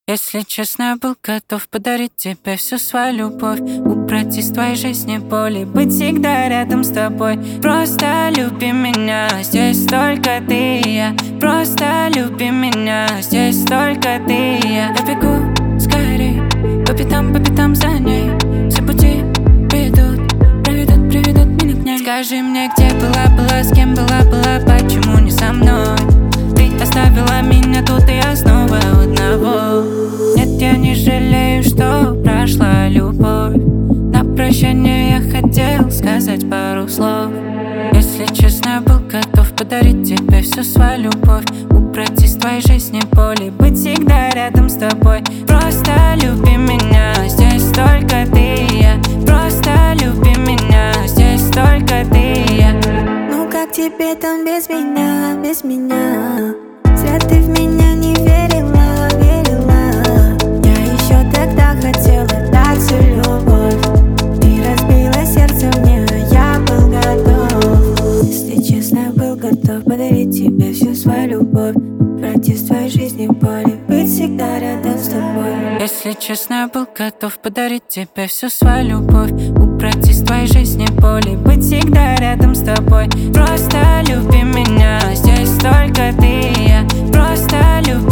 Если честно, я был готов подарить тебе всю свою любовь, убрать из твоей жизни боли, быть всегда рядом с тобой. Просто люби меня, здесь только ты и я. Просто люби меня, здесь только ты и я. Я бегу скорей, по пятам за ней. Все пути приведут меня к ней. Скажи мне, где была, с кем была, почему не со мной? Ты оставила меня тут, и я снова у одного. Нет, я не жалею, что прошла любовь. На прощание я хотел сказать пару слов. Если честно, я был готов подарить тебе всю свою любовь, убрать из твоей жизни боли, быть всегда рядом с тобой. Просто люби меня, здесь только ты и я. Просто люби меня, здесь только ты и я. Ну как тебе там без меня, без меня? Зря ты в меня не верила. Я еще тогда хотела дать всю любовь. Ты разбила сердце мне, а я был готов. Если честно, я был готов подарить тебе всю свою любовь, убрать из твоей жизни боли, быть всегда рядом с тобой. Если честно, я был готов подарить тебе всю свою любовь, убрать из твоей жизни боли, быть всегда рядом с тобой. Просто люби меня, здесь только ты и я. Просто люби